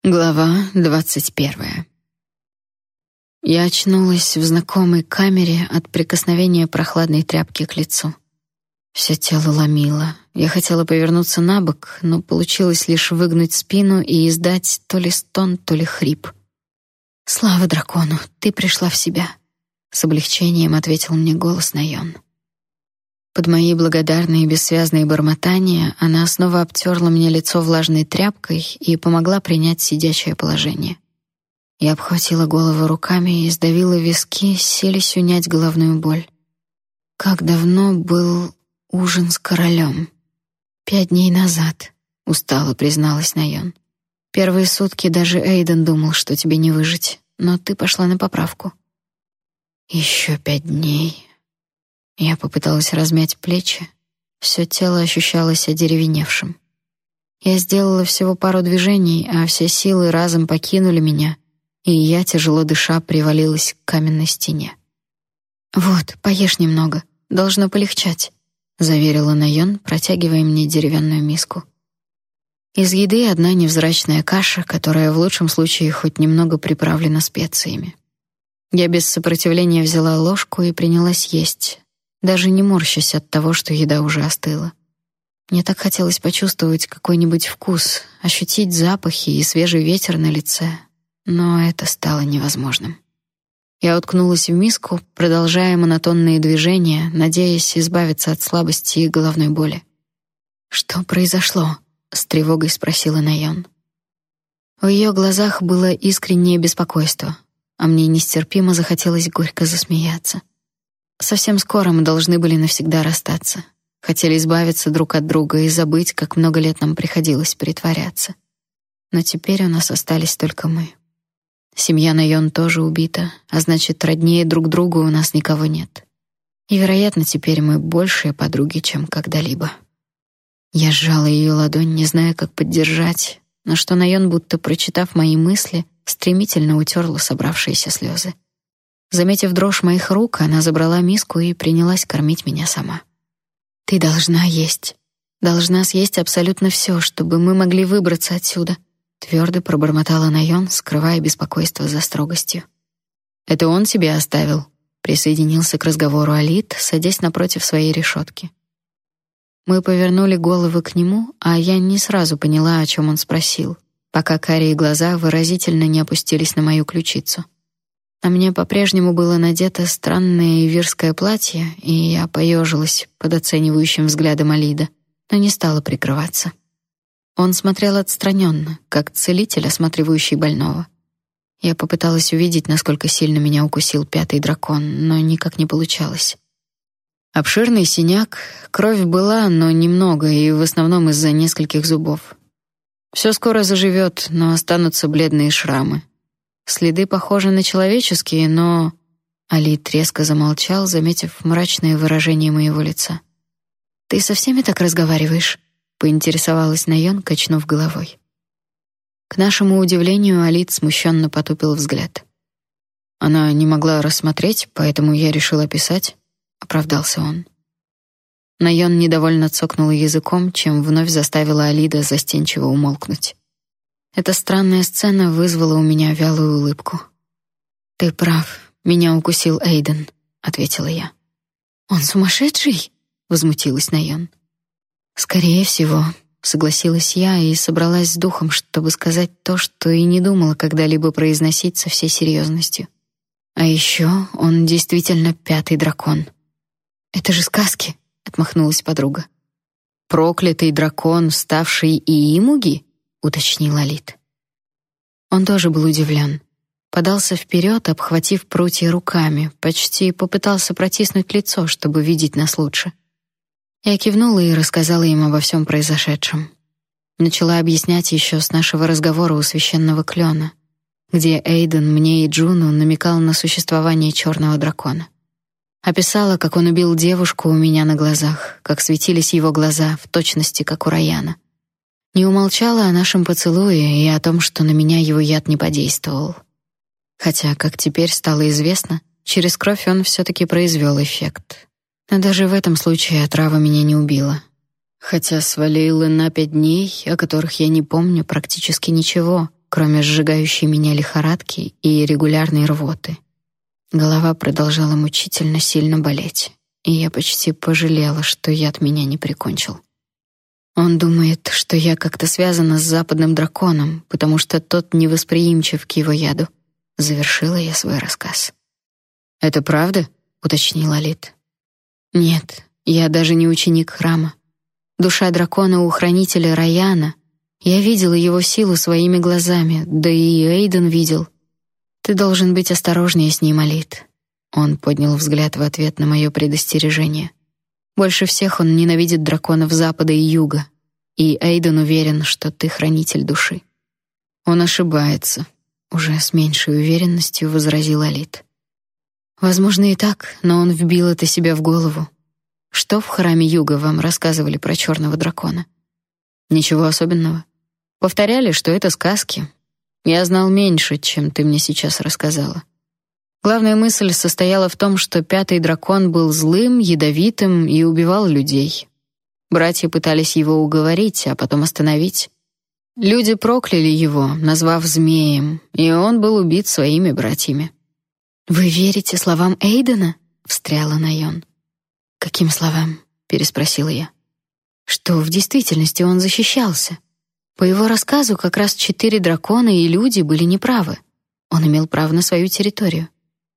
Глава 21. Я очнулась в знакомой камере от прикосновения прохладной тряпки к лицу. Всё тело ломило. Я хотела повернуться на бок, но получилось лишь выгнуть спину и издать то ли стон, то ли хрип. «Слава дракону, ты пришла в себя», — с облегчением ответил мне голос Найон. Под мои благодарные и бессвязные бормотания она снова обтерла мне лицо влажной тряпкой и помогла принять сидячее положение. Я обхватила голову руками и сдавила виски, силясь унять головную боль. Как давно был ужин с королем? 5 дней назад, устало призналась Найон. Первые сутки даже Эйден думал, что тебе не выжить, но ты пошла на поправку. Еще 5 дней. Я попыталась размять плечи. Все тело ощущалось одеревеневшим. Я сделала всего пару движений, а все силы разом покинули меня, и я, тяжело дыша, привалилась к каменной стене. «Вот, поешь немного, должно полегчать», — заверила Найон, протягивая мне деревянную миску. Из еды одна невзрачная каша, которая в лучшем случае хоть немного приправлена специями. Я без сопротивления взяла ложку и принялась есть, даже не морщась от того, что еда уже остыла. Мне так хотелось почувствовать какой-нибудь вкус, ощутить запахи и свежий ветер на лице, но это стало невозможным. Я уткнулась в миску, продолжая монотонные движения, надеясь избавиться от слабости и головной боли. «Что произошло?» — с тревогой спросила Найон. В ее глазах было искреннее беспокойство, а мне нестерпимо захотелось горько засмеяться. Совсем скоро мы должны были навсегда расстаться. Хотели избавиться друг от друга и забыть, как много лет нам приходилось притворяться. Но теперь у нас остались только мы. Семья Найон тоже убита, а значит, роднее друг другу у нас никого нет. И, вероятно, теперь мы большие подруги, чем когда-либо. Я сжала ее ладонь, не зная, как поддержать, на что Найон, будто прочитав мои мысли, стремительно утерла собравшиеся слезы. Заметив дрожь моих рук, она забрала миску и принялась кормить меня сама. «Ты должна есть. Должна съесть абсолютно все, чтобы мы могли выбраться отсюда», — твердо пробормотала Найон, скрывая беспокойство за строгостью. «Это он тебе оставил?» — присоединился к разговору Алит, садясь напротив своей решетки. Мы повернули головы к нему, а я не сразу поняла, о чем он спросил, пока карие глаза выразительно не опустились на мою ключицу. На мне по-прежнему было надето странное ивирское платье, и я поежилась под оценивающим взглядом Алида, но не стала прикрываться. Он смотрел отстраненно, как целитель, осматривающий больного. Я попыталась увидеть, насколько сильно меня укусил 5-й дракон, но никак не получалось. Обширный синяк, кровь была, но немного, и в основном из-за нескольких зубов. Все скоро заживет, но останутся бледные шрамы. Следы похожи на человеческие, но... Алит резко замолчал, заметив мрачное выражение моего лица. «Ты со всеми так разговариваешь?» — поинтересовалась Найон, качнув головой. К нашему удивлению, Алит смущенно потупил взгляд. «Она не могла рассмотреть, поэтому я решил описать», — оправдался он. Найон недовольно цокнула языком, чем вновь заставила Алида застенчиво умолкнуть. Эта странная сцена вызвала у меня вялую улыбку. «Ты прав, меня укусил Эйден», — ответила я. «Он сумасшедший?» — возмутилась Найон. «Скорее всего», — согласилась я и собралась с духом, чтобы сказать то, что и не думала когда-либо произносить со всей серьезностью. А еще он действительно 5-й дракон. «Это же сказки», — отмахнулась подруга. «Проклятый дракон, ставший Иимуги?» — уточнил Алит. Он тоже был удивлен. Подался вперед, обхватив прутья руками, почти попытался протиснуть лицо, чтобы видеть нас лучше. Я кивнула и рассказала им обо всем произошедшем. Начала объяснять еще с нашего разговора у священного клена, где Эйден мне и Джуну намекал на существование черного дракона. Описала, как он убил девушку у меня на глазах, как светились его глаза, в точности как у Раяна. Не умолчала о нашем поцелуе и о том, что на меня его яд не подействовал. Хотя, как теперь стало известно, через кровь он все-таки произвел эффект. Но даже в этом случае отрава меня не убила. Хотя свалила на 5 дней, о которых я не помню практически ничего, кроме сжигающей меня лихорадки и регулярной рвоты. Голова продолжала мучительно сильно болеть, и я почти пожалела, что яд меня не прикончил. Он думает, что я как-то связана с западным драконом, потому что тот невосприимчив к его яду. Завершила я свой рассказ. «Это правда?» — уточнила Алид. «Нет, я даже не ученик храма. Душа дракона у хранителя Раяна. Я видела его силу своими глазами, да и Эйден видел. Ты должен быть осторожнее с ним, Алид». Он поднял взгляд в ответ на мое предостережение. Больше всех он ненавидит драконов Запада и Юга, и Эйден уверен, что ты хранитель души. Он ошибается, уже с меньшей уверенностью возразил Алид. Возможно и так, но он вбил это себе в голову. Что в храме Юга вам рассказывали про черного дракона? Ничего особенного. Повторяли, что это сказки. Я знал меньше, чем ты мне сейчас рассказала. Главная мысль состояла в том, что пятый дракон был злым, ядовитым и убивал людей. Братья пытались его уговорить, а потом остановить. Люди прокляли его, назвав змеем, и он был убит своими братьями. «Вы верите словам Эйдена?» — встряла Найон. «Каким словам?» — переспросила я. «Что в действительности он защищался. По его рассказу как раз 4 дракона и люди были неправы. Он имел право на свою территорию».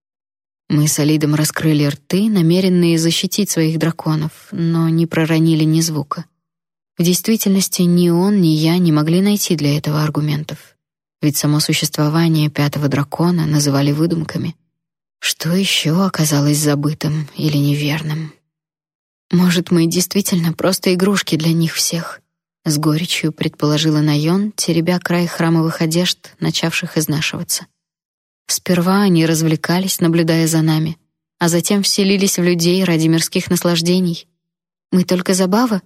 Мы с Алидом раскрыли рты, намеренные защитить своих драконов, но не проронили ни звука. В действительности ни он, ни я не могли найти для этого аргументов. Ведь само существование пятого дракона называли выдумками. Что еще оказалось забытым или неверным? Может, мы действительно просто игрушки для них всех? С горечью предположила Найон, теребя край храмовых одежд, начавших изнашиваться. Сперва они развлекались, наблюдая за нами, а затем вселились в людей ради мирских наслаждений. Мы только забава?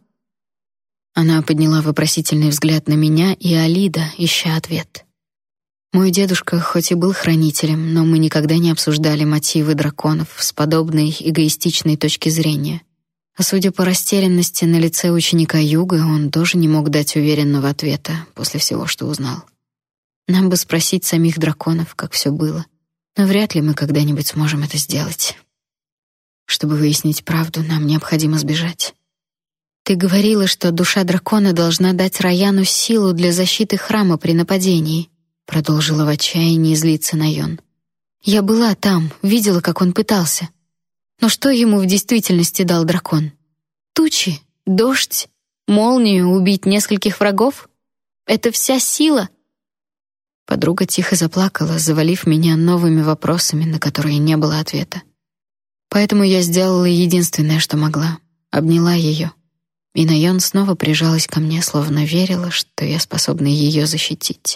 Она подняла вопросительный взгляд на меня и Алида, ища ответ. Мой дедушка хоть и был хранителем, но мы никогда не обсуждали мотивы драконов с подобной эгоистичной точки зрения. А судя по растерянности на лице ученика Юга, он тоже не мог дать уверенного ответа после всего, что узнал. Нам бы спросить самих драконов, как все было. Но вряд ли мы когда-нибудь сможем это сделать. Чтобы выяснить правду, нам необходимо сбежать. Ты говорила, что душа дракона должна дать Раяну силу для защиты храма при нападении, продолжила в отчаянии злиться Найон. Я была там, видела, как он пытался. Но что ему в действительности дал дракон? Тучи, дождь, молнию, убить нескольких врагов? Это вся сила? Подруга тихо заплакала, завалив меня новыми вопросами, на которые не было ответа. Поэтому я сделала единственное, что могла. Обняла ее. И Найон снова прижалась ко мне, словно верила, что я способна ее защитить.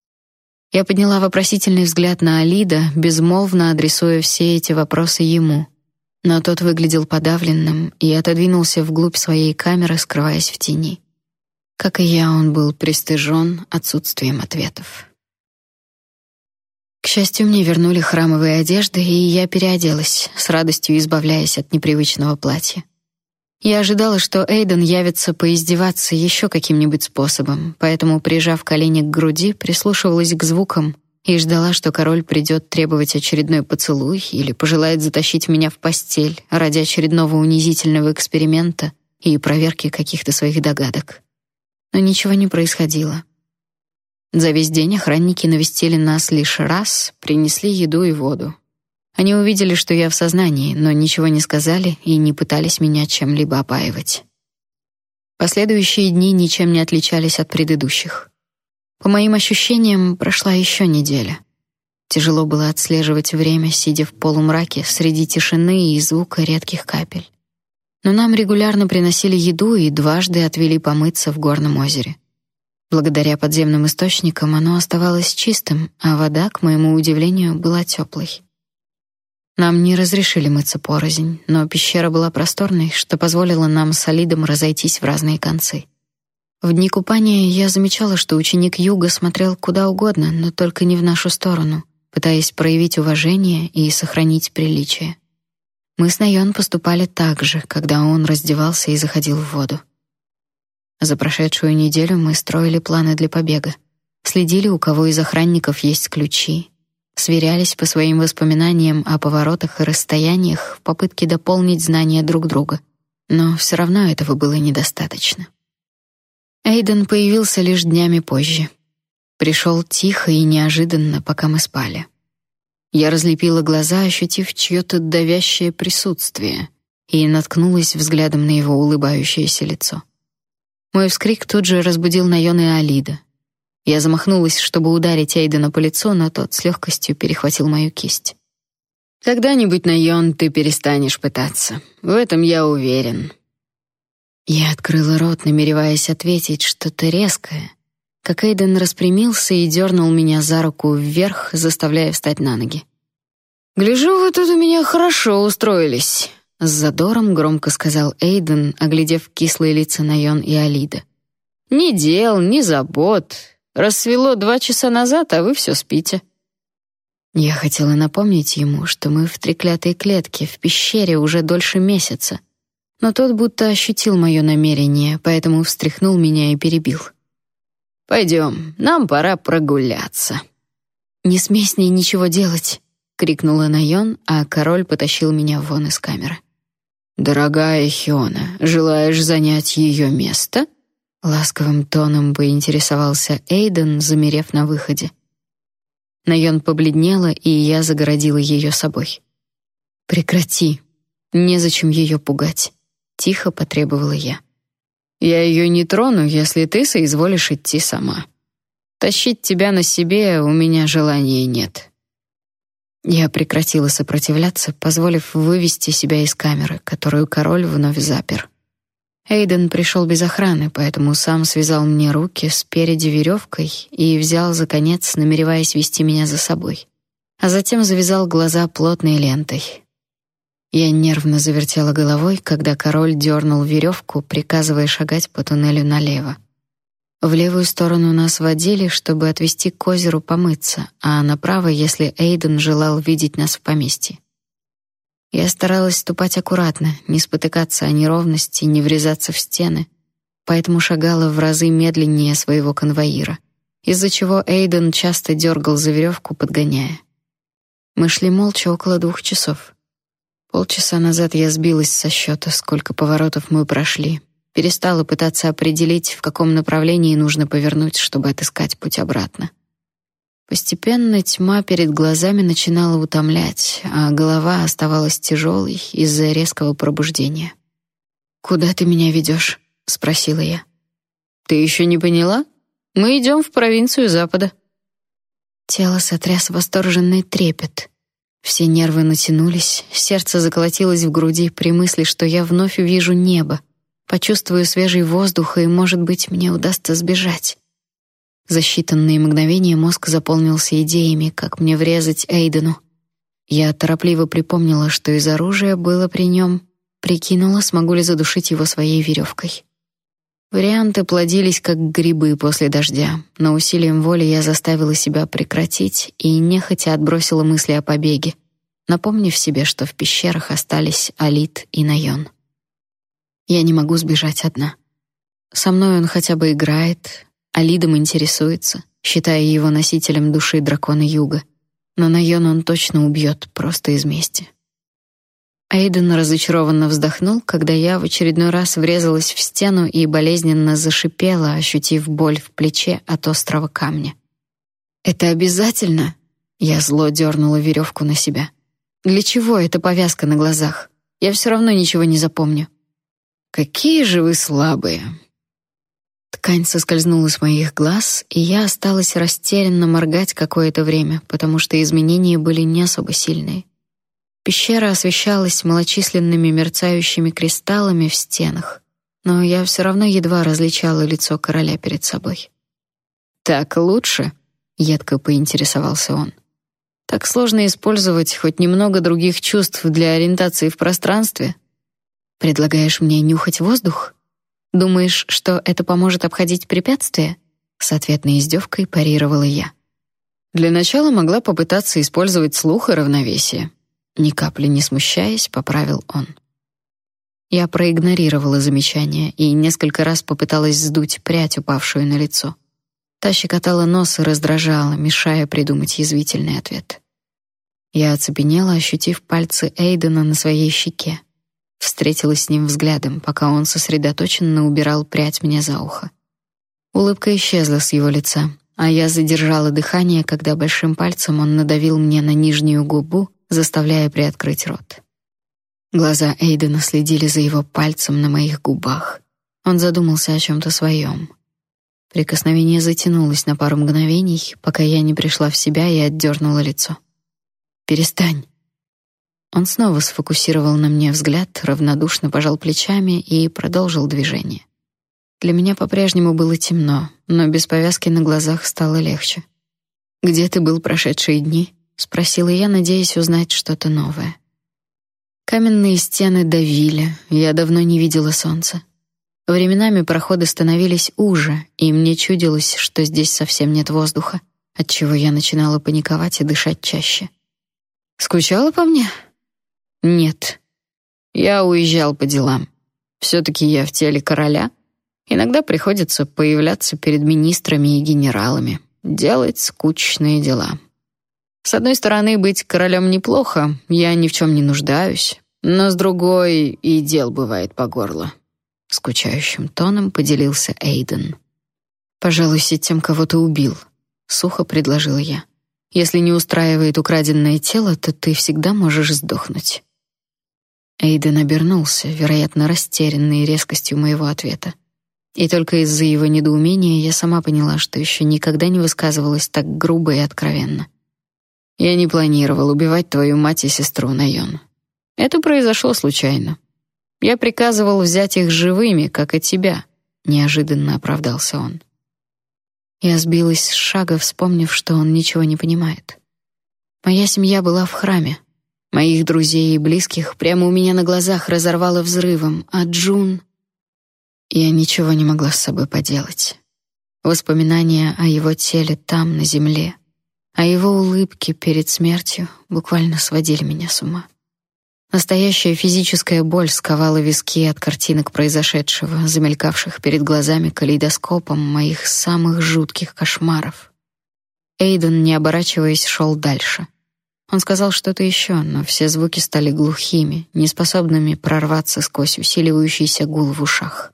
Я подняла вопросительный взгляд на Алида, безмолвно адресуя все эти вопросы ему. Но тот выглядел подавленным и отодвинулся вглубь своей камеры, скрываясь в тени. Как и я, он был пристыжен отсутствием ответов. К счастью, мне вернули храмовые одежды, и я переоделась, с радостью избавляясь от непривычного платья. Я ожидала, что Эйден явится поиздеваться еще каким-нибудь способом, поэтому, прижав колени к груди, прислушивалась к звукам и ждала, что король придет требовать очередной поцелуй или пожелает затащить меня в постель ради очередного унизительного эксперимента и проверки каких-то своих догадок. Но ничего не происходило. За весь день охранники навестили нас лишь раз, принесли еду и воду. Они увидели, что я в сознании, но ничего не сказали и не пытались меня чем-либо опаивать. Последующие дни ничем не отличались от предыдущих. По моим ощущениям, прошла еще неделя. Тяжело было отслеживать время, сидя в полумраке среди тишины и звука редких капель. Но нам регулярно приносили еду и дважды отвели помыться в горном озере. Благодаря подземным источникам оно оставалось чистым, а вода, к моему удивлению, была теплой. Нам не разрешили мыться порознь, но пещера была просторной, что позволило нам с Алидом разойтись в разные концы. В дни купания я замечала, что ученик Юга смотрел куда угодно, но только не в нашу сторону, пытаясь проявить уважение и сохранить приличие. Мы с Найон поступали так же, когда он раздевался и заходил в воду. За прошедшую неделю мы строили планы для побега. следили, у кого из охранников есть ключи, сверялись по своим воспоминаниям о поворотах и расстояниях в попытке дополнить знания друг друга. Но все равно этого было недостаточно. Эйден появился лишь днями позже. Пришел тихо и неожиданно, пока мы спали. Я разлепила глаза, ощутив чьё-то давящее присутствие, и наткнулась взглядом на его улыбающееся лицо. Мой вскрик тут же разбудил Найон и Алида. Я замахнулась, чтобы ударить Эйдена по лицу, но тот с легкостью перехватил мою кисть. «Когда-нибудь, Найон, ты перестанешь пытаться. В этом я уверен». Я открыла рот, намереваясь ответить что-то резкое, как Эйден распрямился и дернул меня за руку вверх, заставляя встать на ноги. «Гляжу, вы тут у меня хорошо устроились», — с задором громко сказал Эйден, оглядев кислые лица Найон и Алида. «Ни дел, ни забот. Рассвело 2 часа назад, а вы все спите». Я хотела напомнить ему, что мы в треклятой клетке в пещере уже дольше месяца, но тот будто ощутил мое намерение, поэтому встряхнул меня и перебил. «Пойдем, нам пора прогуляться». «Не смей с ней ничего делать», — крикнула Найон, а король потащил меня вон из камеры. «Дорогая Хиона, желаешь занять ее место?» Ласковым тоном поинтересовался Эйден, замерев на выходе. Найон побледнела, и я загородила ее собой. «Прекрати. Незачем ее пугать», — тихо потребовала я. «Я ее не трону, если ты соизволишь идти сама. Тащить тебя на себе у меня желания нет». Я прекратила сопротивляться, позволив вывести себя из камеры, которую король вновь запер. Эйден пришел без охраны, поэтому сам связал мне руки спереди веревкой и взял за конец, намереваясь вести меня за собой. А затем завязал глаза плотной лентой. Я нервно завертела головой, когда король дернул веревку, приказывая шагать по туннелю налево. В левую сторону нас водили, чтобы отвести к озеру помыться, а направо, если Эйден желал видеть нас в поместье. Я старалась ступать аккуратно, не спотыкаться о неровности, не врезаться в стены, поэтому шагала в разы медленнее своего конвоира, из-за чего Эйден часто дергал за веревку, подгоняя. Мы шли молча около 2 часов. Полчаса назад я сбилась со счета, сколько поворотов мы прошли, перестала пытаться определить, в каком направлении нужно повернуть, чтобы отыскать путь обратно. Постепенно тьма перед глазами начинала утомлять, а голова оставалась тяжелой из-за резкого пробуждения. «Куда ты меня ведешь?» — спросила я. «Ты еще не поняла? Мы идем в провинцию Запада». Тело сотряс восторженный трепет. Все нервы натянулись, сердце заколотилось в груди при мысли, что я вновь увижу небо, почувствую свежий воздух, и, может быть, мне удастся сбежать. За считанные мгновения мозг заполнился идеями, как мне врезать Эйдену. Я торопливо припомнила, что из оружия было при нем, прикинула, смогу ли задушить его своей веревкой. Варианты плодились, как грибы после дождя, но усилием воли я заставила себя прекратить и нехотя отбросила мысли о побеге, напомнив себе, что в пещерах остались Алид и Найон. Я не могу сбежать одна. Со мной он хотя бы играет, Алидом интересуется, считая его носителем души дракона Юга, но Найон он точно убьет, просто из мести. Эйден разочарованно вздохнул, когда я в очередной раз врезалась в стену и болезненно зашипела, ощутив боль в плече от острого камня. «Это обязательно?» Я зло дернула веревку на себя. «Для чего эта повязка на глазах? Я все равно ничего не запомню». «Какие же вы слабые!» Ткань соскользнула с моих глаз, и я осталась растерянно моргать какое-то время, потому что изменения были не особо сильные. Пещера освещалась малочисленными мерцающими кристаллами в стенах, но я все равно едва различала лицо короля перед собой. «Так лучше?» — едко поинтересовался он. «Так сложно использовать хоть немного других чувств для ориентации в пространстве? Предлагаешь мне нюхать воздух? Думаешь, что это поможет обходить препятствия?» С ответной издевкой парировала я. «Для начала могла попытаться использовать слух и равновесие». Ни капли не смущаясь, поправил он. Я проигнорировала замечание и несколько раз попыталась сдуть прядь, упавшую на лицо. Та щекотала нос и раздражала, мешая придумать язвительный ответ. Я оцепенела, ощутив пальцы Эйдена на своей щеке. Встретилась с ним взглядом, пока он сосредоточенно убирал прядь мне за ухо. Улыбка исчезла с его лица, а я задержала дыхание, когда большим пальцем он надавил мне на нижнюю губу, заставляя приоткрыть рот. Глаза Эйдена следили за его пальцем на моих губах. Он задумался о чем-то своем. Прикосновение затянулось на пару мгновений, пока я не пришла в себя и отдернула лицо. «Перестань». Он снова сфокусировал на мне взгляд, равнодушно пожал плечами и продолжил движение. Для меня по-прежнему было темно, но без повязки на глазах стало легче. «Где ты был прошедшие дни?» — спросила я, надеясь узнать что-то новое. Каменные стены давили, я давно не видела солнца. Временами проходы становились уже, и мне чудилось, что здесь совсем нет воздуха, отчего я начинала паниковать и дышать чаще. «Скучала по мне?» «Нет. Я уезжал по делам. Все-таки я в теле короля. Иногда приходится появляться перед министрами и генералами, делать скучные дела. С одной стороны, быть королем неплохо, я ни в чем не нуждаюсь, но с другой и дел бывает по горло». Скучающим тоном поделился Эйден. «Пожалуйся тем, кого ты убил», — сухо предложила я. «Если не устраивает украденное тело, то ты всегда можешь сдохнуть». Эйден обернулся, вероятно, растерянный резкостью моего ответа. И только из-за его недоумения я сама поняла, что еще никогда не высказывалась так грубо и откровенно. «Я не планировал убивать твою мать и сестру, Найон. Это произошло случайно. Я приказывал взять их живыми, как и тебя», — неожиданно оправдался он. Я сбилась с шага, вспомнив, что он ничего не понимает. Моя семья была в храме. Моих друзей и близких прямо у меня на глазах разорвало взрывом, а Джун... Я ничего не могла с собой поделать. Воспоминания о его теле там, на земле, о его улыбке перед смертью буквально сводили меня с ума. Настоящая физическая боль сковала виски от картинок произошедшего, замелькавших перед глазами калейдоскопом моих самых жутких кошмаров. Эйден, не оборачиваясь, шел дальше. Он сказал что-то еще, но все звуки стали глухими, неспособными прорваться сквозь усиливающийся гул в ушах.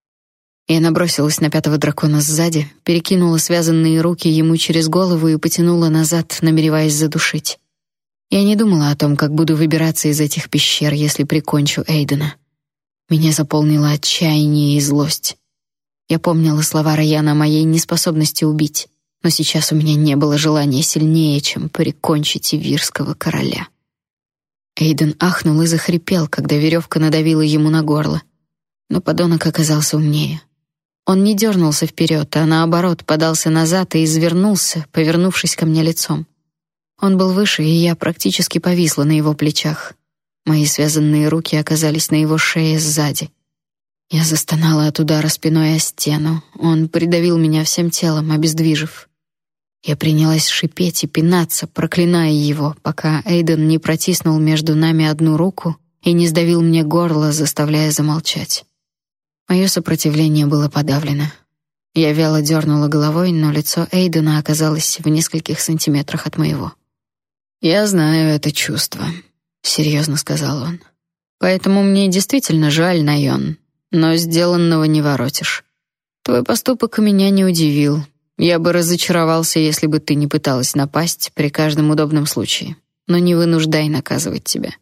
Я набросилась на пятого дракона сзади, перекинула связанные руки ему через голову и потянула назад, намереваясь задушить. Я не думала о том, как буду выбираться из этих пещер, если прикончу Эйдена. Меня заполнило отчаяние и злость. Я помнила слова Райана о моей неспособности убить, но сейчас у меня не было желания сильнее, чем прикончить ивирского короля. Эйден ахнул и захрипел, когда веревка надавила ему на горло. Но подонок оказался умнее. Он не дернулся вперед, а наоборот подался назад и извернулся, повернувшись ко мне лицом. Он был выше, и я практически повисла на его плечах. Мои связанные руки оказались на его шее сзади. Я застонала от удара спиной о стену. Он придавил меня всем телом, обездвижив. Я принялась шипеть и пинаться, проклиная его, пока Эйден не протиснул между нами одну руку и не сдавил мне горло, заставляя замолчать. Мое сопротивление было подавлено. Я вяло дернула головой, но лицо Эйдена оказалось в нескольких сантиметрах от моего. «Я знаю это чувство», — серьезно сказал он. «Поэтому мне действительно жаль, Найон, но сделанного не воротишь. Твой поступок меня не удивил. Я бы разочаровался, если бы ты не пыталась напасть при каждом удобном случае, но не вынуждай наказывать тебя».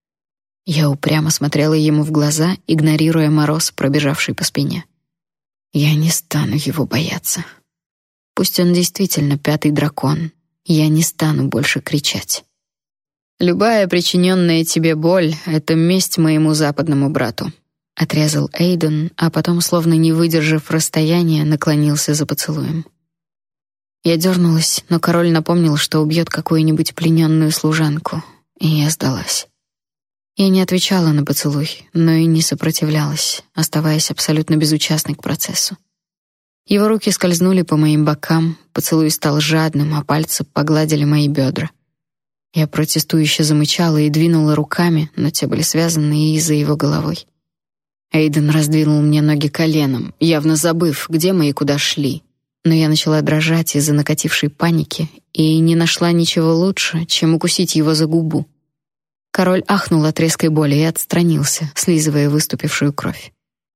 Я упрямо смотрела ему в глаза, игнорируя мороз, пробежавший по спине. Я не стану его бояться. Пусть он действительно пятый дракон, я не стану больше кричать. «Любая причиненная тебе боль — это месть моему западному брату», — отрезал Эйден, а потом, словно не выдержав расстояния, наклонился за поцелуем. Я дернулась, но король напомнил, что убьет какую-нибудь плененную служанку, и я сдалась. Я не отвечала на поцелуй, но и не сопротивлялась, оставаясь абсолютно безучастной к процессу. Его руки скользнули по моим бокам, поцелуй стал жадным, а пальцы погладили мои бедра. Я протестующе замычала и двинула руками, но те были связаны и за его головой. Эйден раздвинул мне ноги коленом, явно забыв, где мы и куда шли. но я начала дрожать из-за накатившей паники и не нашла ничего лучше, чем укусить его за губу. Король ахнул от резкой боли и отстранился, слизывая выступившую кровь.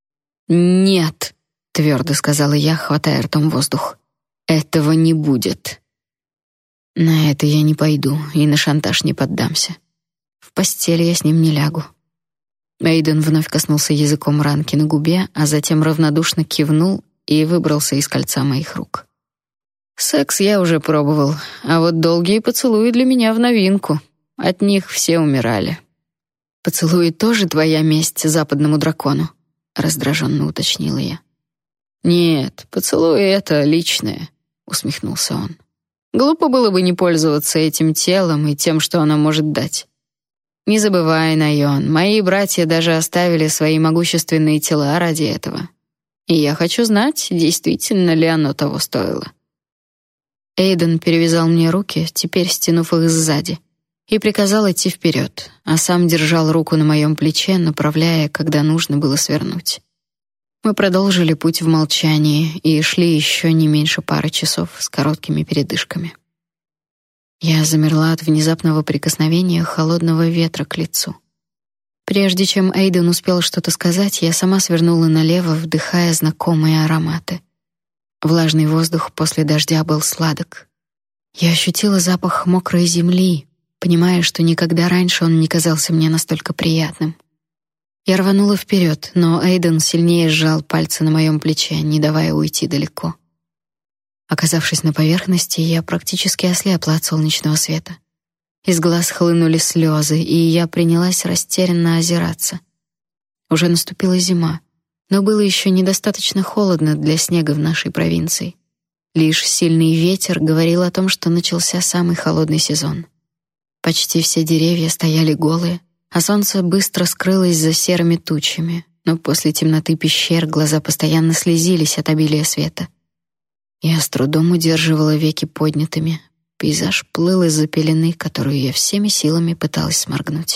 «Нет», — твердо сказала я, хватая ртом воздух. «Этого не будет». На это я не пойду и на шантаж не поддамся. В постель я с ним не лягу. Эйден вновь коснулся языком ранки на губе, а затем равнодушно кивнул и выбрался из кольца моих рук. Секс я уже пробовал, а вот долгие поцелуи для меня в новинку. От них все умирали. «Поцелуи тоже твоя месть западному дракону?» — раздраженно уточнила я. «Нет, поцелуи — это личное», — усмехнулся он. «Глупо было бы не пользоваться этим телом и тем, что оно может дать. Не забывай, Найон, мои братья даже оставили свои могущественные тела ради этого. И я хочу знать, действительно ли оно того стоило». Эйден перевязал мне руки, теперь стянув их сзади, и приказал идти вперед, а сам держал руку на моем плече, направляя, когда нужно было свернуть. Мы продолжили путь в молчании и шли еще не меньше пары часов с короткими передышками. Я замерла от внезапного прикосновения холодного ветра к лицу. Прежде чем Эйден успел что-то сказать, я сама свернула налево, вдыхая знакомые ароматы. Влажный воздух после дождя был сладок. Я ощутила запах мокрой земли, понимая, что никогда раньше он не казался мне настолько приятным. Я рванула вперед, но Эйден сильнее сжал пальцы на моем плече, не давая уйти далеко. Оказавшись на поверхности, я практически ослепла от солнечного света. Из глаз хлынули слезы, и я принялась растерянно озираться. Уже наступила зима, но было еще недостаточно холодно для снега в нашей провинции. Лишь сильный ветер говорил о том, что начался самый холодный сезон. Почти все деревья стояли голые, а солнце быстро скрылось за серыми тучами, но после темноты пещер глаза постоянно слезились от обилия света. Я с трудом удерживала веки поднятыми. Пейзаж плыл из-за пелены, которую я всеми силами пыталась сморгнуть.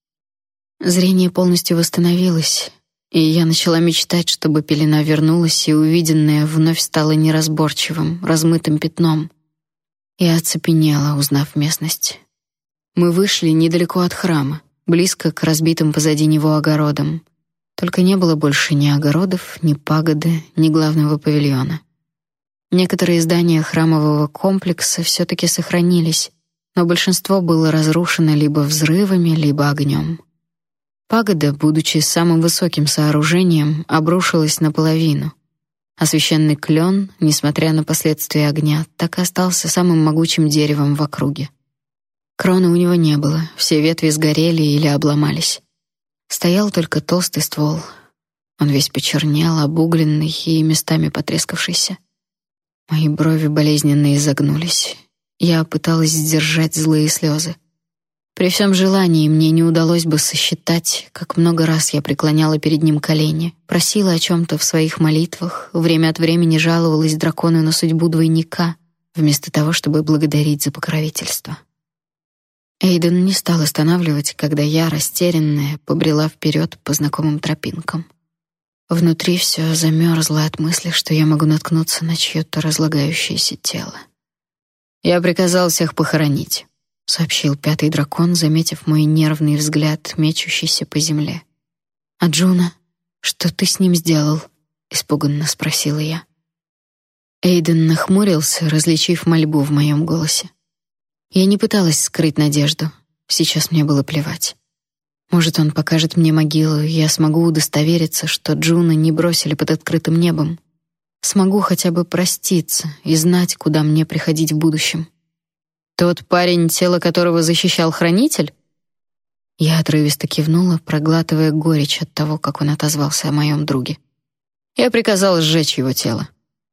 Зрение полностью восстановилось, и я начала мечтать, чтобы пелена вернулась, и увиденное вновь стало неразборчивым, размытым пятном. Я оцепенела, узнав местность. Мы вышли недалеко от храма, близко к разбитым позади него огородам. Только не было больше ни огородов, ни пагоды, ни главного павильона. Некоторые здания храмового комплекса все-таки сохранились, но большинство было разрушено либо взрывами, либо огнем. Пагода, будучи самым высоким сооружением, обрушилась наполовину, а священный клен, несмотря на последствия огня, так и остался самым могучим деревом в округе. Кроны у него не было, все ветви сгорели или обломались. Стоял только толстый ствол. Он весь почернел, обугленный и местами потрескавшийся. Мои брови болезненно изогнулись. Я пыталась сдержать злые слезы. При всем желании мне не удалось бы сосчитать, как много раз я преклоняла перед ним колени, просила о чем-то в своих молитвах, время от времени жаловалась дракону на судьбу двойника, вместо того, чтобы благодарить за покровительство. Эйден не стал останавливать, когда я, растерянная, побрела вперед по знакомым тропинкам. Внутри все замерзло от мысли, что я могу наткнуться на чьё-то разлагающееся тело. «Я приказал всех похоронить», — сообщил пятый дракон, заметив мой нервный взгляд, мечущийся по земле. «А Джуна? Что ты с ним сделал?» — испуганно спросила я. Эйден нахмурился, различив мольбу в моем голосе. Я не пыталась скрыть надежду. Сейчас мне было плевать. Может, он покажет мне могилу, и я смогу удостовериться, что Джуна не бросили под открытым небом. Смогу хотя бы проститься и знать, куда мне приходить в будущем. «Тот парень, тело которого защищал хранитель?» Я отрывисто кивнула, проглатывая горечь от того, как он отозвался о моем друге. Я приказал сжечь его тело.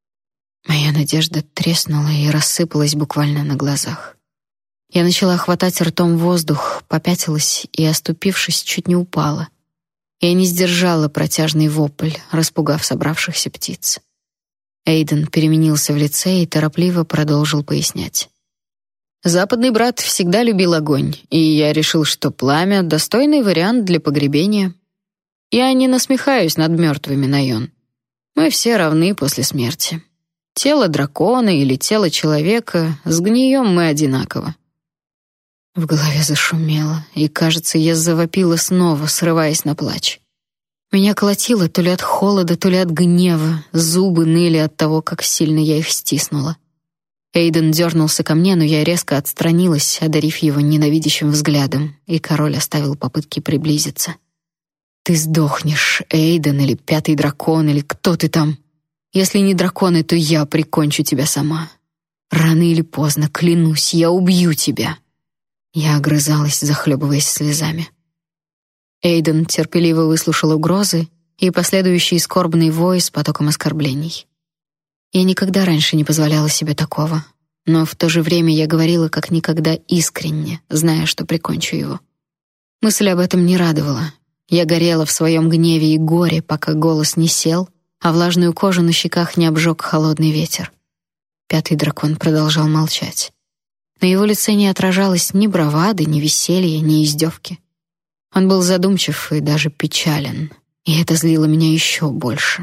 Моя надежда треснула и рассыпалась буквально на глазах. Я начала хватать ртом воздух, попятилась и, оступившись, чуть не упала. Я не сдержала протяжный вопль, распугав собравшихся птиц. Эйден переменился в лице и торопливо продолжил пояснять. Западный брат всегда любил огонь, и я решил, что пламя — достойный вариант для погребения. Я не насмехаюсь над мертвыми, Найон. Мы все равны после смерти. Тело дракона или тело человека, сгнием мы одинаково. В голове зашумело, и, кажется, я завопила снова, срываясь на плач. Меня колотило то ли от холода, то ли от гнева, зубы ныли от того, как сильно я их стиснула. Эйден дернулся ко мне, но я резко отстранилась, одарив его ненавидящим взглядом, и король оставил попытки приблизиться. «Ты сдохнешь, Эйден или Пятый дракон, или кто ты там. Если не драконы, то я прикончу тебя сама. Рано или поздно, клянусь, я убью тебя». Я огрызалась, захлебываясь слезами. Эйден терпеливо выслушал угрозы и последующий скорбный вой с потоком оскорблений. Я никогда раньше не позволяла себе такого, но в то же время я говорила как никогда искренне, зная, что прикончу его. Мысль об этом не радовала. Я горела в своем гневе и горе, пока голос не сел, а влажную кожу на щеках не обжег холодный ветер. Пятый дракон продолжал молчать. На его лице не отражалось ни бравады, ни веселья, ни издевки. Он был задумчив и даже печален, и это злило меня еще больше.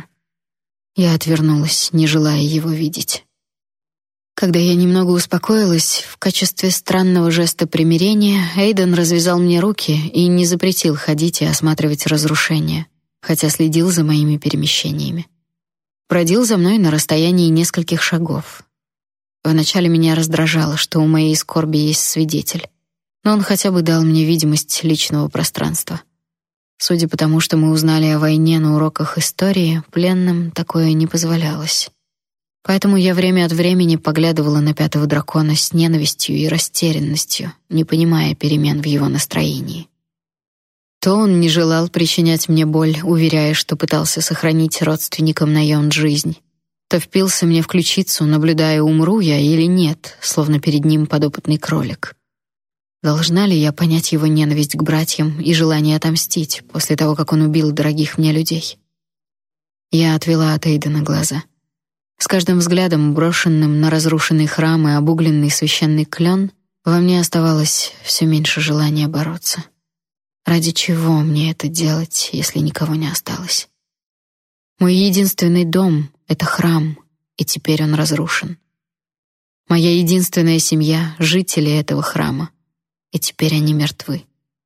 Я отвернулась, не желая его видеть. Когда я немного успокоилась, в качестве странного жеста примирения Эйден развязал мне руки и не запретил ходить и осматривать разрушения, хотя следил за моими перемещениями. Бродил за мной на расстоянии нескольких шагов. Вначале меня раздражало, что у моей скорби есть свидетель, но он хотя бы дал мне видимость личного пространства. Судя по тому, что мы узнали о войне на уроках истории, пленным такое не позволялось. Поэтому я время от времени поглядывала на Пятого дракона с ненавистью и растерянностью, не понимая перемен в его настроении. То он не желал причинять мне боль, уверяя, что пытался сохранить родственникам Найон жизнь, то впился мне в ключицу, наблюдая, умру я или нет, словно перед ним подопытный кролик. Должна ли я понять его ненависть к братьям и желание отомстить после того, как он убил дорогих мне людей? Я отвела от Эйдена глаза. С каждым взглядом, брошенным на разрушенный храм и обугленный священный клен, во мне оставалось все меньше желания бороться. Ради чего мне это делать, если никого не осталось? Мой единственный дом — это храм, и теперь он разрушен. Моя единственная семья — жители этого храма, и теперь они мертвы.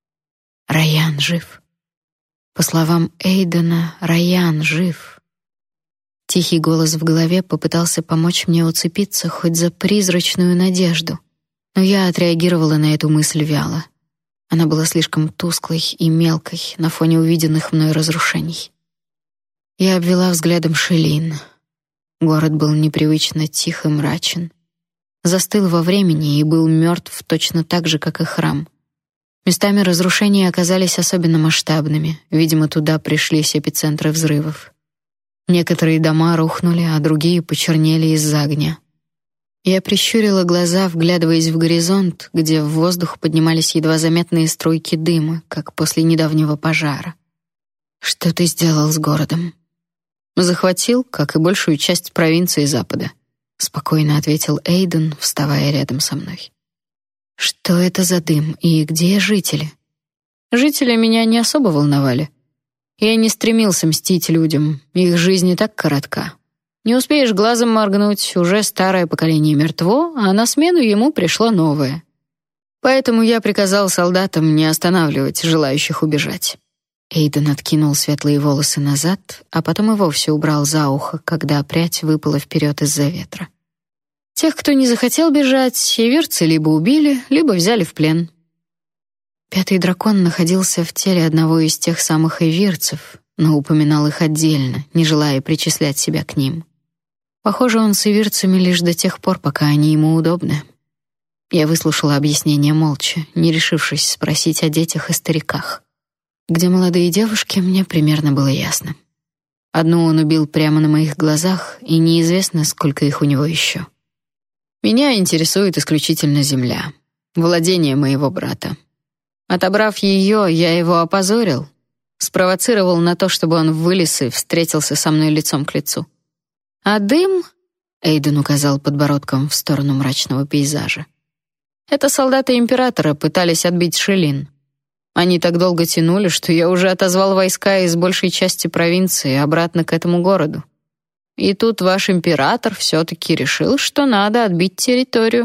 Райан жив. По словам Эйдена, Райан жив. Тихий голос в голове попытался помочь мне уцепиться хоть за призрачную надежду, но я отреагировала на эту мысль вяло. Она была слишком тусклой и мелкой на фоне увиденных мной разрушений. Я обвела взглядом Шелин. Город был непривычно тих и мрачен. Застыл во времени и был мертв точно так же, как и храм. Местами разрушения оказались особенно масштабными. Видимо, туда пришлись эпицентры взрывов. Некоторые дома рухнули, а другие почернели из-за огня. Я прищурила глаза, вглядываясь в горизонт, где в воздух поднимались едва заметные струйки дыма, как после недавнего пожара. «Что ты сделал с городом?» «Захватил, как и большую часть провинции Запада», — спокойно ответил Эйден, вставая рядом со мной. «Что это за дым и где жители?» «Жители меня не особо волновали. Я не стремился мстить людям, их жизнь и так коротка. Не успеешь глазом моргнуть, уже старое поколение мертво, а на смену ему пришло новое. Поэтому я приказал солдатам не останавливать желающих убежать». Эйден откинул светлые волосы назад, а потом и вовсе убрал за ухо, когда прядь выпала вперед из-за ветра. Тех, кто не захотел бежать, северцы либо убили, либо взяли в плен. Пятый дракон находился в теле одного из тех самых эвирцев, но упоминал их отдельно, не желая причислять себя к ним. Похоже, он с эвирцами лишь до тех пор, пока они ему удобны. Я выслушала объяснение молча, не решившись спросить о детях и стариках. Где молодые девушки, мне примерно было ясно. Одну он убил прямо на моих глазах, и неизвестно, сколько их у него еще. Меня интересует исключительно земля, владение моего брата. Отобрав ее, я его опозорил, спровоцировал на то, чтобы он вылез и встретился со мной лицом к лицу. А дым, Эйден указал подбородком в сторону мрачного пейзажа. Это солдаты императора пытались отбить Шелин. Они так долго тянули, что я уже отозвал войска из большей части провинции обратно к этому городу. и тут ваш император все-таки решил, что надо отбить территорию».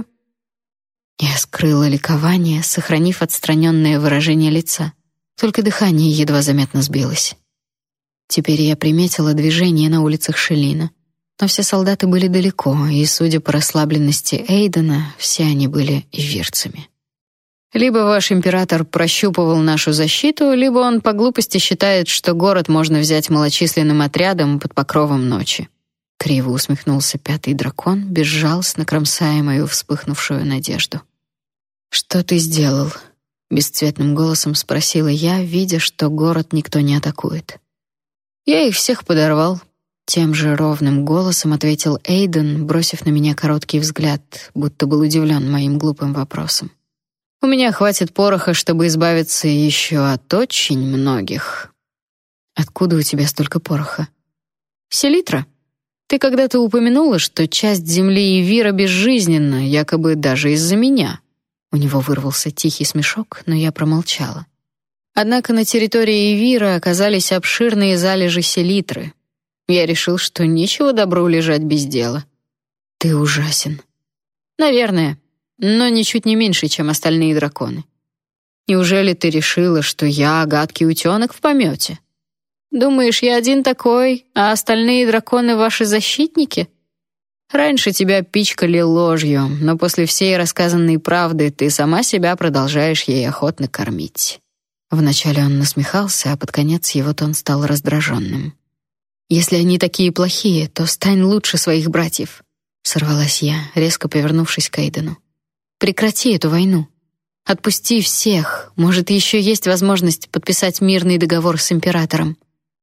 Я скрыла ликование, сохранив отстраненное выражение лица. Только дыхание едва заметно сбилось. Теперь я приметила движение на улицах Шелина. Но все солдаты были далеко, и, судя по расслабленности Эйдена, все они были ивирцами. Либо ваш император прощупывал нашу защиту, либо он по глупости считает, что город можно взять малочисленным отрядом под покровом ночи. Криво усмехнулся пятый дракон, безжалостно кромсая мою вспыхнувшую надежду. «Что ты сделал?» — бесцветным голосом спросила я, видя, что город никто не атакует. «Я их всех подорвал», — тем же ровным голосом ответил Эйден, бросив на меня короткий взгляд, будто был удивлен моим глупым вопросом. «У меня хватит пороха, чтобы избавиться еще от очень многих». «Откуда у тебя столько пороха?» «Селитра. Ты когда-то упомянула, что часть земли Ивира безжизненна, якобы даже из-за меня». У него вырвался тихий смешок, но я промолчала. Однако на территории Ивира оказались обширные залежи селитры. Я решил, что нечего добру лежать без дела. «Ты ужасен». «Наверное, но ничуть не меньше, чем остальные драконы. Неужели ты решила, что я гадкий утенок в помете? Думаешь, я один такой, а остальные драконы ваши защитники? Раньше тебя пичкали ложью, но после всей рассказанной правды ты сама себя продолжаешь ей охотно кормить». Вначале он насмехался, а под конец его тон стал раздраженным. «Если они такие плохие, то стань лучше своих братьев», — сорвалась я, резко повернувшись к Эйдену. «Прекрати эту войну. Отпусти всех. Может, еще есть возможность подписать мирный договор с императором».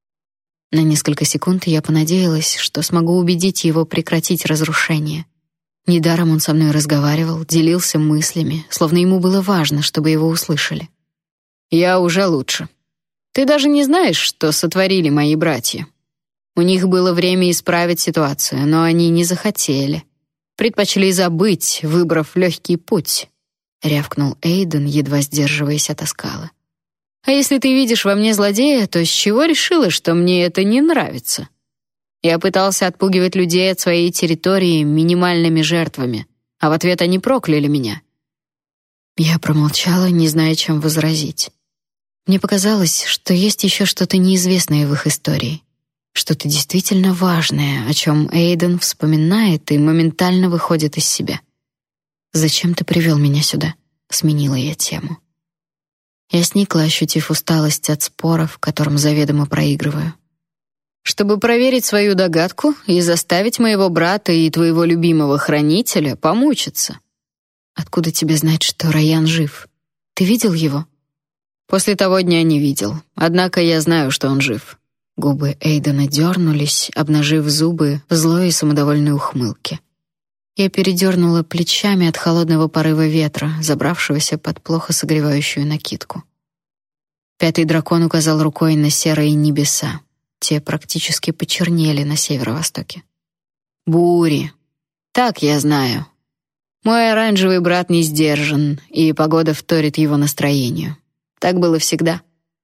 На несколько секунд я понадеялась, что смогу убедить его прекратить разрушение. Недаром он со мной разговаривал, делился мыслями, словно ему было важно, чтобы его услышали. «Я уже лучше. Ты даже не знаешь, что сотворили мои братья. У них было время исправить ситуацию, но они не захотели. Предпочли забыть, выбрав легкий путь», — рявкнул Эйден, едва сдерживаясь от оскала. «А если ты видишь во мне злодея, то с чего решила, что мне это не нравится? Я пытался отпугивать людей от своей территории минимальными жертвами, а в ответ они прокляли меня». Я промолчала, не зная, чем возразить. Мне показалось, что есть еще что-то неизвестное в их истории, что-то действительно важное, о чем Эйден вспоминает и моментально выходит из себя. «Зачем ты привел меня сюда?» — сменила я тему. Я сникла, ощутив усталость от споров, которым заведомо проигрываю. «Чтобы проверить свою догадку и заставить моего брата и твоего любимого хранителя помучиться». «Откуда тебе знать, что Райан жив? Ты видел его?» «После того дня не видел, однако я знаю, что он жив». Губы Эйдена дернулись, обнажив зубы в злой и самодовольной ухмылке. Я передернула плечами от холодного порыва ветра, забравшегося под плохо согревающую накидку. Пятый дракон указал рукой на серые небеса. Те практически почернели на северо-востоке. «Бури. Так я знаю. Мой оранжевый брат не сдержан, и погода вторит его настроению. Так было всегда».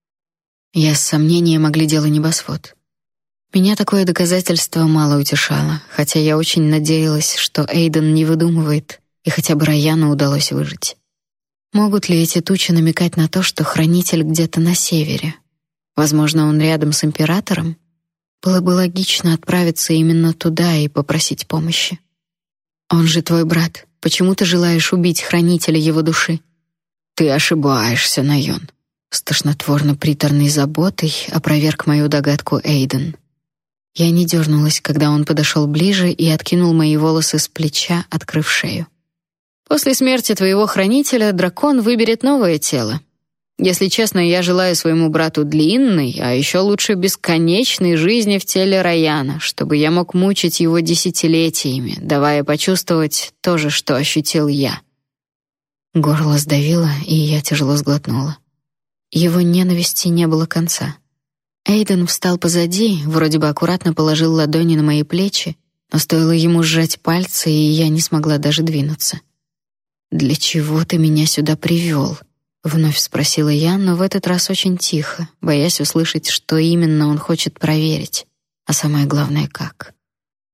Я с сомнением оглядела небосвод. Меня такое доказательство мало утешало, хотя я очень надеялась, что Эйден не выдумывает, и хотя бы Райану удалось выжить. Могут ли эти тучи намекать на то, что хранитель где-то на севере? Возможно, он рядом с императором? Было бы логично отправиться именно туда и попросить помощи. «Он же твой брат. Почему ты желаешь убить хранителя его души?» «Ты ошибаешься, Найон», — с тошнотворно-приторной заботой опроверг мою догадку Эйден. Я не дернулась, когда он подошел ближе и откинул мои волосы с плеча, открыв шею. «После смерти твоего хранителя дракон выберет новое тело. Если честно, я желаю своему брату длинной, а еще лучше бесконечной жизни в теле Райана, чтобы я мог мучить его десятилетиями, давая почувствовать то же, что ощутил я». Горло сдавило, и я тяжело сглотнула. Его ненависти не было конца. Эйден встал позади, вроде бы аккуратно положил ладони на мои плечи, но стоило ему сжать пальцы, и я не смогла даже двинуться. «Для чего ты меня сюда привел?» — вновь спросила я, но в этот раз очень тихо, боясь услышать, что именно он хочет проверить, а самое главное — как.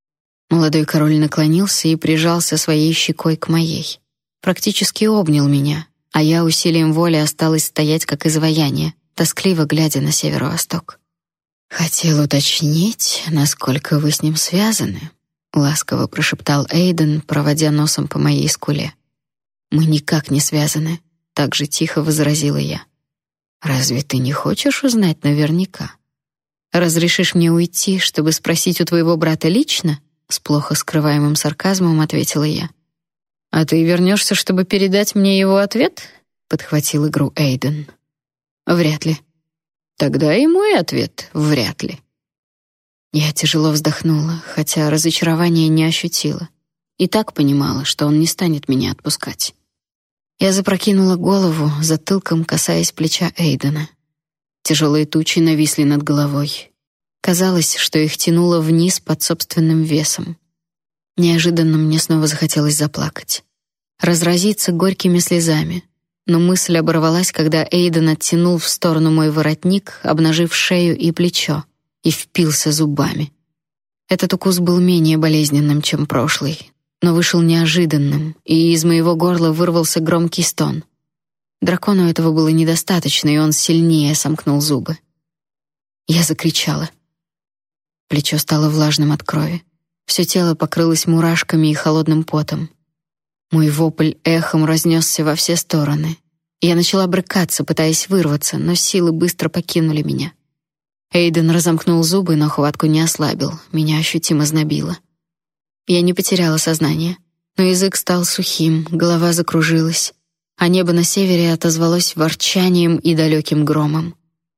Молодой король наклонился и прижался своей щекой к моей. Практически обнял меня, а я усилием воли осталась стоять как изваяние, тоскливо глядя на северо-восток. «Хотел уточнить, насколько вы с ним связаны», — ласково прошептал Эйден, проводя носом по моей скуле. «Мы никак не связаны», — так же тихо возразила я. «Разве ты не хочешь узнать наверняка? Разрешишь мне уйти, чтобы спросить у твоего брата лично?» С плохо скрываемым сарказмом ответила я. «А ты вернешься, чтобы передать мне его ответ?» — подхватил игру Эйден. «Вряд ли». «Тогда и мой ответ — вряд ли». Я тяжело вздохнула, хотя разочарования не ощутила. И так понимала, что он не станет меня отпускать. Я запрокинула голову, затылком касаясь плеча Эйдена. Тяжелые тучи нависли над головой. Казалось, что их тянуло вниз под собственным весом. Неожиданно мне снова захотелось заплакать. Разразиться горькими слезами. Но мысль оборвалась, когда Эйден оттянул в сторону мой воротник, обнажив шею и плечо, и впился зубами. Этот укус был менее болезненным, чем прошлый, но вышел неожиданным, и из моего горла вырвался громкий стон. Дракону этого было недостаточно, и он сильнее сомкнул зубы. Я закричала. Плечо стало влажным от крови. Все тело покрылось мурашками и холодным потом. Мой вопль эхом разнесся во все стороны. Я начала брыкаться, пытаясь вырваться, но силы быстро покинули меня. Эйден разомкнул зубы, но хватку не ослабил. Меня ощутимо знобило. Я не потеряла сознание, но язык стал сухим, голова закружилась, а небо на севере отозвалось ворчанием и далеким громом.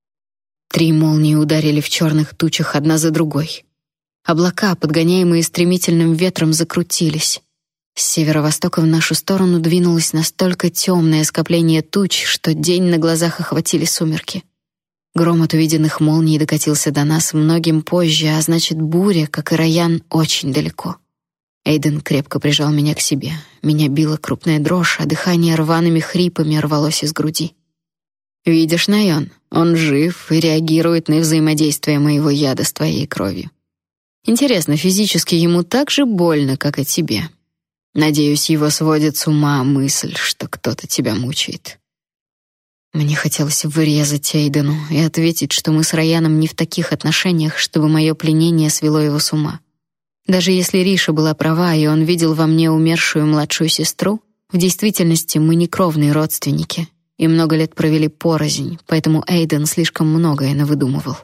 3 молнии ударили в черных тучах одна за другой. Облака, подгоняемые стремительным ветром, закрутились. С северо-востока в нашу сторону двинулось настолько темное скопление туч, что день на глазах охватили сумерки. Гром от увиденных молний докатился до нас многим позже, а значит, буря, как и Райан, очень далеко. Эйден крепко прижал меня к себе. Меня била крупная дрожь, а дыхание рваными хрипами рвалось из груди. «Видишь, Найон, он жив и реагирует на взаимодействие моего яда с твоей кровью. Интересно, физически ему так же больно, как и тебе. Надеюсь, его сводит с ума мысль, что кто-то тебя мучает». Мне хотелось вырезать Эйдену и ответить, что мы с Райаном не в таких отношениях, чтобы мое пленение свело его с ума. Даже если Риша была права, и он видел во мне умершую младшую сестру, в действительности мы не кровные родственники и много лет провели порознь, поэтому Эйден слишком многое навыдумывал.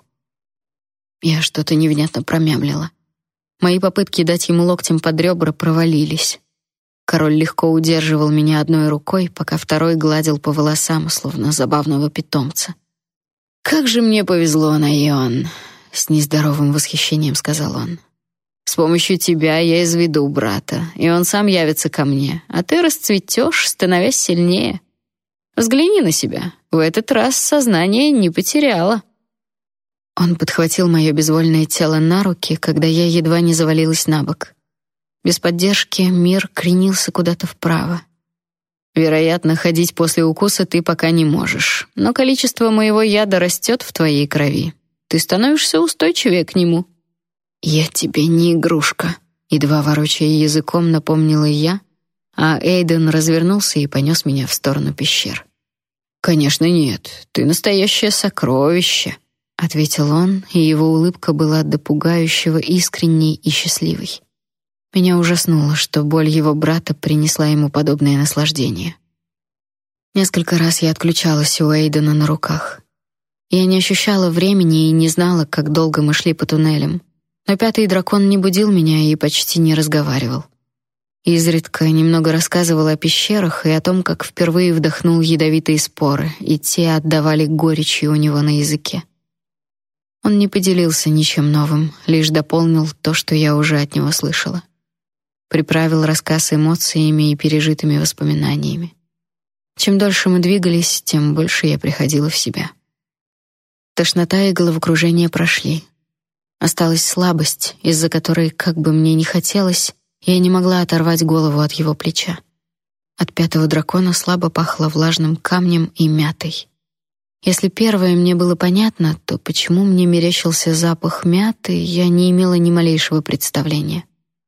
Я что-то невнятно промямлила. Мои попытки дать ему локтем под ребра провалились. Король легко удерживал меня одной рукой, пока второй гладил по волосам, словно забавного питомца. «Как же мне повезло, Найон!» — с нездоровым восхищением сказал он. «С помощью тебя я изведу брата, и он сам явится ко мне, а ты расцветешь, становясь сильнее. Взгляни на себя, в этот раз сознание не потеряла». Он подхватил мое безвольное тело на руки, когда я едва не завалилась на бок. Без поддержки мир кренился куда-то вправо. «Вероятно, ходить после укуса ты пока не можешь, но количество моего яда растет в твоей крови. Ты становишься устойчивее к нему». «Я тебе не игрушка», — едва ворочая языком напомнила я, а Эйден развернулся и понес меня в сторону пещер. «Конечно нет, ты настоящее сокровище», — ответил он, и его улыбка была до пугающего искренней и счастливой. Меня ужаснуло, что боль его брата принесла ему подобное наслаждение. Несколько раз я отключалась у Эйдена на руках. Я не ощущала времени и не знала, как долго мы шли по туннелям. Но 5-й дракон не будил меня и почти не разговаривал. Изредка немного рассказывал о пещерах и о том, как впервые вдохнул ядовитые споры, и те отдавали горечью у него на языке. Он не поделился ничем новым, лишь дополнил то, что я уже от него слышала. Приправил рассказ эмоциями и пережитыми воспоминаниями. Чем дольше мы двигались, тем больше я приходила в себя. Тошнота и головокружение прошли. Осталась слабость, из-за которой, как бы мне ни хотелось, я не могла оторвать голову от его плеча. От 5-го дракона слабо пахло влажным камнем и мятой. Если первое мне было понятно, то почему мне мерещился запах мяты, я не имела ни малейшего представления.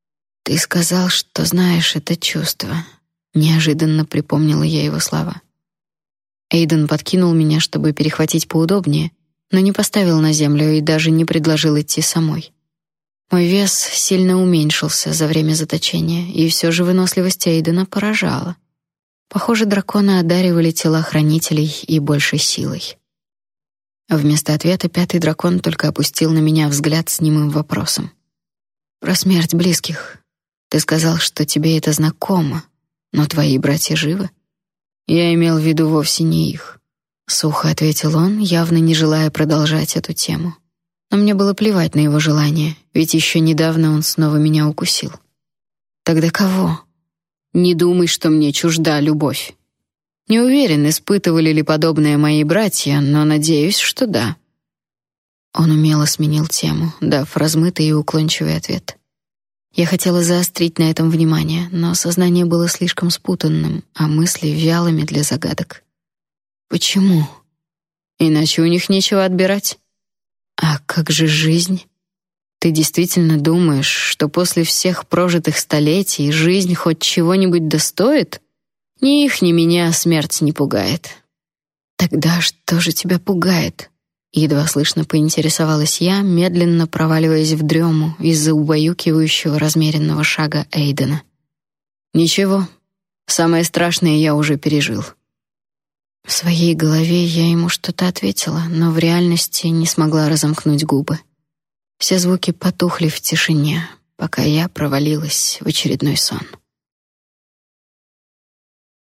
Ты сказал, что знаешь это чувство. Неожиданно припомнила я его слова. Эйден подкинул меня, чтобы перехватить поудобнее, но не поставил на землю и даже не предложил идти самой. Мой вес сильно уменьшился за время заточения, и все же выносливость Эйдена поражала. Похоже, драконы одаривали тела хранителей и большей силой. Вместо ответа пятый дракон только опустил на меня взгляд с немым вопросом. «Про смерть близких. Ты сказал, что тебе это знакомо, но твои братья живы?» «Я имел в виду вовсе не их», — сухо ответил он, явно не желая продолжать эту тему. Но мне было плевать на его желание, ведь еще недавно он снова меня укусил. «Тогда кого?» «Не думай, что мне чужда любовь. Не уверен, испытывали ли подобное мои братья, но надеюсь, что да». Он умело сменил тему, дав размытый и уклончивый ответ. Я хотела заострить на этом внимание, но сознание было слишком спутанным, а мысли вялыми для загадок. «Почему?» «Иначе у них нечего отбирать». «А как же жизнь? Ты действительно думаешь, что после всех прожитых столетий жизнь хоть чего-нибудь достоит? Ни их, ни меня смерть не пугает». «Тогда что же тебя пугает?» Едва слышно поинтересовалась я, медленно проваливаясь в дрему из-за убаюкивающего размеренного шага Эйдена. «Ничего. Самое страшное я уже пережил». В своей голове я ему что-то ответила, но в реальности не смогла разомкнуть губы. Все звуки потухли в тишине, пока я провалилась в очередной сон.